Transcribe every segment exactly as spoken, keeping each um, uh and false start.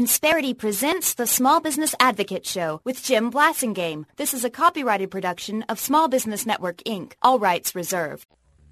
Insperity presents the Small Business Advocate Show with Jim Blasingame. This is a copyrighted production of Small Business Network, Incorporated. All rights reserved.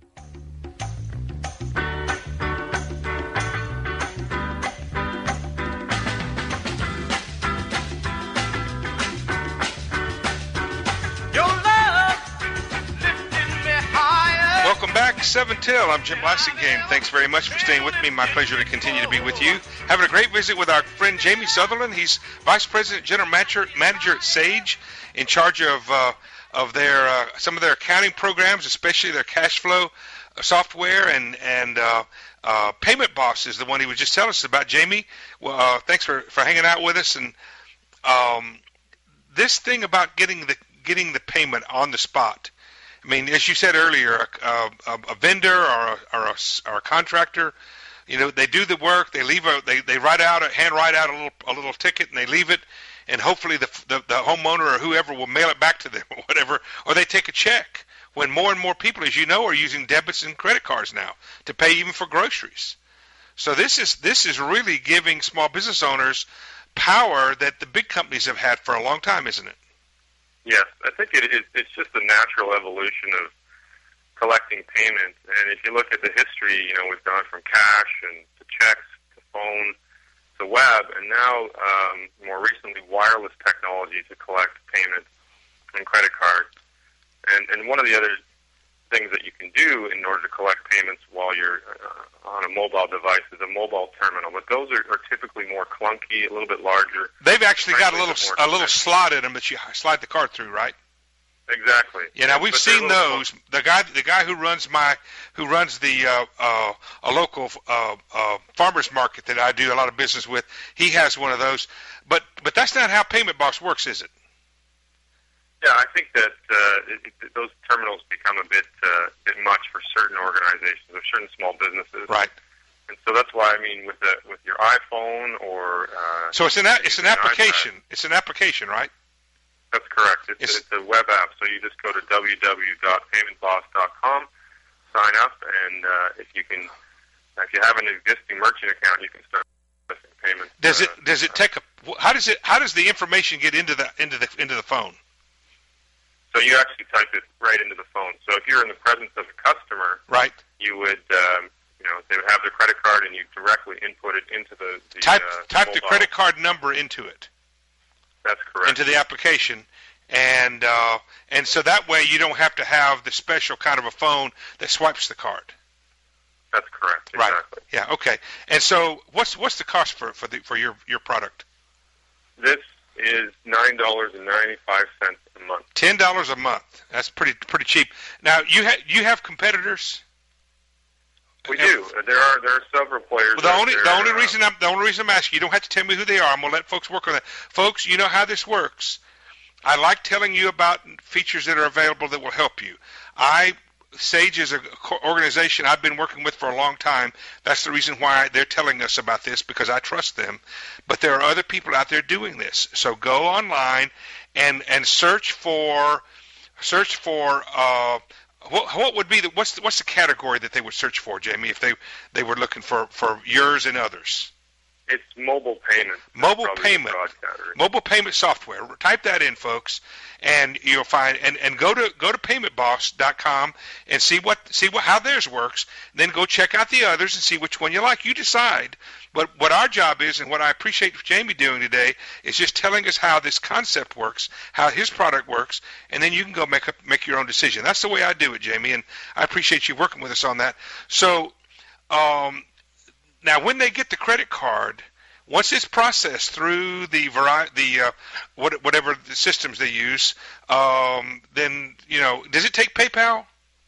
Welcome back, Seven Till. I'm Jim Blasingame. Thanks very much for staying with me. My pleasure to continue to be with you. Having a great visit with our friend Jamie Sutherland. He's Vice President, General Manager, Manager at Sage, in charge of uh, of their uh, some of their accounting programs, especially their cash flow software, and and uh, uh, Payment Boss is the one he was just telling us about. Jamie, well, uh, thanks for, for hanging out with us. And um, this thing about getting the getting the payment on the spot. I mean, as you said earlier, a, a, a vendor or a, or, a, or a contractor, you know, they do the work. They leave a, they, they write out, a, hand write out a little a little ticket, and they leave it, and hopefully the, the the homeowner or whoever will mail it back to them or whatever, or they take a check. When more and more people, as you know, are using debits and credit cards now to pay even for groceries. So this is this is really giving small business owners power that the big companies have had for a long time, isn't it? Yes, I think it is. It's just a natural evolution of collecting payments. And if you look at the history, you know, we've gone from cash and to checks to phone to web, and now um, more recently wireless technology to collect payments and credit cards. And and one of the other things that you can do in order to collect payments while you're uh, on a mobile device is a mobile terminal, but those are, are typically more clunky, a little bit larger. They've actually got a little a little slot in them that you slide the card through, right? Exactly. Yeah. Now we've seen those. The guy the guy who runs my who runs the uh, uh, a local uh, uh, farmers market that I do a lot of business with. He has one of those, but but that's not how Payment Boss works, is it? Yeah, I think that uh, it, it, those terminals become a bit, uh, bit much for certain organizations or certain small businesses. Right. And so that's why, I mean, with the, with your iPhone or uh, so it's an it's an application. An it's an application, right? That's correct. It's, it's, it's a web app. So you just go to w w w dot payment boss dot com, sign up, and uh, if you can, if you have an existing merchant account, you can start processing payments. Does uh, it does it take a how does it how does the information get into the into the into the phone? So you actually type it right into the phone. So if you're in the presence of a customer, right, you would, um, you know, they would have their credit card, and you directly input it into the, the type uh, type mobile. the credit card number into it. That's correct. Into the application, and uh, and so that way you don't have to have the special kind of a phone that swipes the card. That's correct. Right. Exactly. Yeah. Okay. And so what's what's the cost for for the for your your product? This is nine dollars and ninety five cents a month. Ten dollars a month. That's pretty pretty cheap. Now you have you have competitors. We do. There are there are several players. Well, the only there, the only uh, reason I'm the only reason I'm asking, you don't have to tell me who they are. I'm gonna let folks work on that. Folks, you know how this works. I like telling you about features that are available that will help you. I Sage is an organization I've been working with for a long time. That's the reason why they're telling us about this, because I trust them. But there are other people out there doing this. So go online and and search for search for uh, what what would be the what's the, what's the category that they would search for, Jamie, if they they were looking for for yours and others? It's mobile payment. Mobile payment. Mobile payment software. Type that in, folks, and you'll find and, and go to go to payment boss dot com and see what see what how theirs works. Then go check out the others and see which one you like. You decide. But what our job is, and what I appreciate Jamie doing today, is just telling us how this concept works, how his product works, and then you can go make up make your own decision. That's the way I do it, Jamie, and I appreciate you working with us on that. So. Um, Now, when they get the credit card, once it's processed through the vari- the uh, what, whatever the systems they use, um, then you know, does it take PayPal?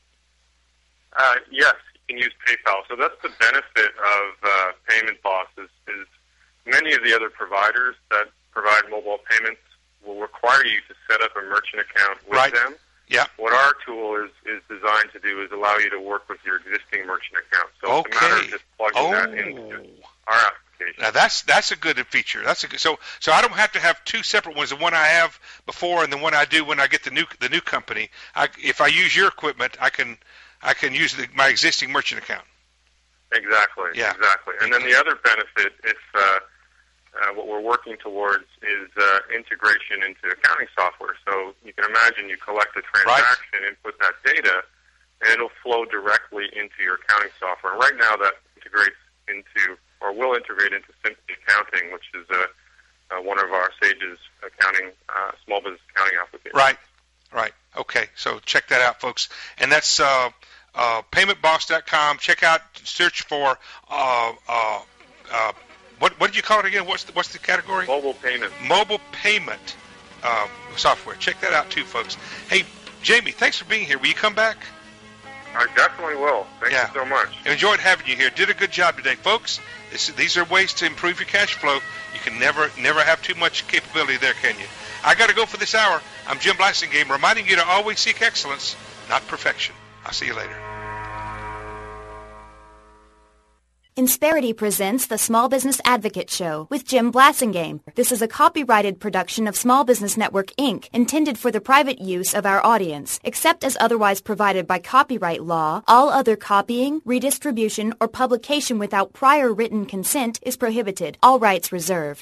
Uh, yes, you can use PayPal. So that's the benefit of uh, Payment Boss. Is, is many of the other providers that provide mobile payments will require you to set up a merchant account with right. them. Yeah. What our tool is, is designed to do is allow you to work with your existing merchant account. So okay. it's a matter of just plugging oh. that into our application. Now that's that's a good feature. That's a good, so so I don't have to have two separate ones. The one I have before and the one I do when I get the new the new company. I, if I use your equipment, I can I can use the, my existing merchant account. Exactly. Yeah. Exactly. And then the other benefit, if uh, uh, what we're working towards is uh, integration into accounting software. So you can imagine you collect a transaction, right. input that data, and it'll flow directly into your accounting software. And right now that integrates into, or will integrate into Simply Accounting, which is uh, uh, one of our Sage's accounting, uh, small business accounting applications. Right, right. Okay, so check that out, folks. And that's uh, uh, payment boss dot com. Check out, search for, uh, uh, uh, what what did you call it again? What's the, what's the category? Mobile payment. Mobile payment uh, software. Check that out, too, folks. Hey, Jamie, thanks for being here. Will you come back? I definitely will. Thank yeah. you so much. Enjoyed having you here. Did a good job today, folks. This, these are ways to improve your cash flow. You can never, never have too much capability there, can you? I got to go for this hour. I'm Jim Blasingame, reminding you to always seek excellence, not perfection. I'll see you later. Insperity presents the Small Business Advocate Show with Jim Blasingame. This is a copyrighted production of Small Business Network, Incorporated, intended for the private use of our audience. Except as otherwise provided by copyright law, all other copying, redistribution, or publication without prior written consent is prohibited. All rights reserved.